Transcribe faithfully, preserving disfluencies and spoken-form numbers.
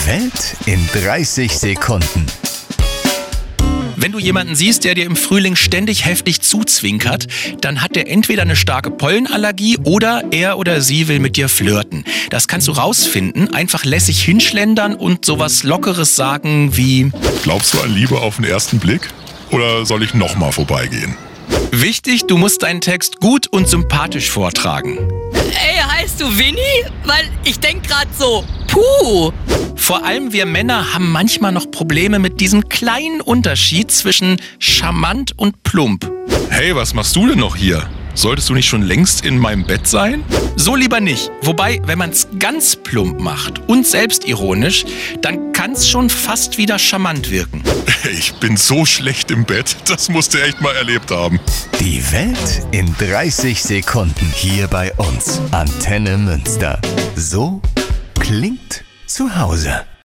Die Welt in dreißig Sekunden. Wenn du jemanden siehst, der dir im Frühling ständig heftig zuzwinkert, dann hat er entweder eine starke Pollenallergie oder er oder sie will mit dir flirten. Das kannst du rausfinden, einfach lässig hinschlendern und sowas Lockeres sagen wie: Glaubst du an Liebe auf den ersten Blick? Oder soll ich nochmal vorbeigehen? Wichtig, du musst deinen Text gut und sympathisch vortragen. Ey, heißt du Winnie? Weil ich denk grad so, puh. Vor allem wir Männer haben manchmal noch Probleme mit diesem kleinen Unterschied zwischen charmant und plump. Hey, was machst du denn noch hier? Solltest du nicht schon längst in meinem Bett sein? So lieber nicht. Wobei, wenn man es ganz plump macht und selbstironisch, dann kann es schon fast wieder charmant wirken. Ich bin so schlecht im Bett, das musst du echt mal erlebt haben. Die Welt in dreißig Sekunden hier bei uns. Antenne Münster. So klingt zu Hause.